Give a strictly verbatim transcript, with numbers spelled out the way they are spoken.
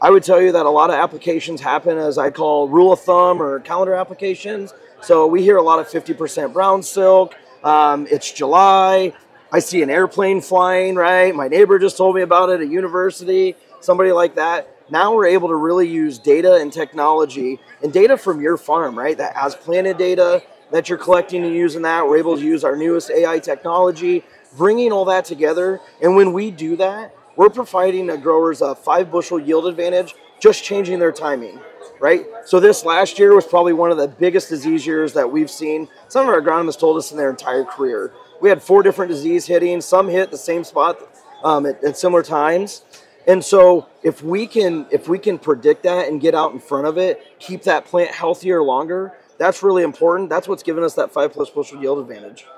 I would tell you that a lot of applications happen as I call rule of thumb or calendar applications. So we hear a lot of fifty percent brown silk. Um, it's July. I see an airplane flying, right? My neighbor just told me about it at university, somebody like that. Now we're able to really use data and technology and data from your farm, right? That has planted data that you're collecting and using that. We're able to use our newest A I technology, bringing all that together. And when we do that, we're providing the growers a five bushel yield advantage, just changing their timing, right? So this last year was probably one of the biggest disease years that we've seen. Some of our agronomists told us in their entire career. We had four different disease hitting. Some hit the same spot um, at, at similar times. And so if we can if we can predict that and get out in front of it, keep that plant healthier longer, that's really important. That's what's given us that five plus bushel yield advantage.